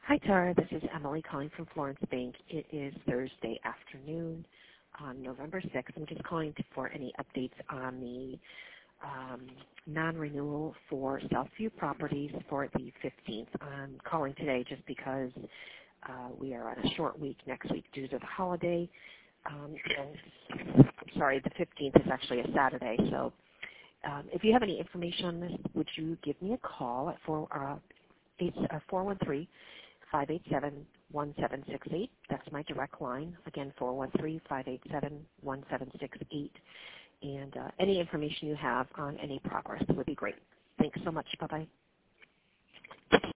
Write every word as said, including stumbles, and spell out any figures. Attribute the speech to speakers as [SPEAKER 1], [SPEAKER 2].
[SPEAKER 1] Hi, Tara. This is Emily calling from Florence Bank. It is Thursday afternoon on November sixth. I'm just calling to- for any updates on the um, non-renewal for Southview Properties for the fifteenth. I'm calling today just because uh, we are on a short week next week due to the holiday. Um, and, I'm sorry, the fifteenth is actually a Saturday. So um, if you have any information on this, would you give me a call at four, uh, eight, uh, four one three, five eight seven, one seven six eight. That's my direct line. Again, four one three, five eight seven, one seven six eight. And uh, any information you have on any progress would be great. Thanks so much. Bye-bye.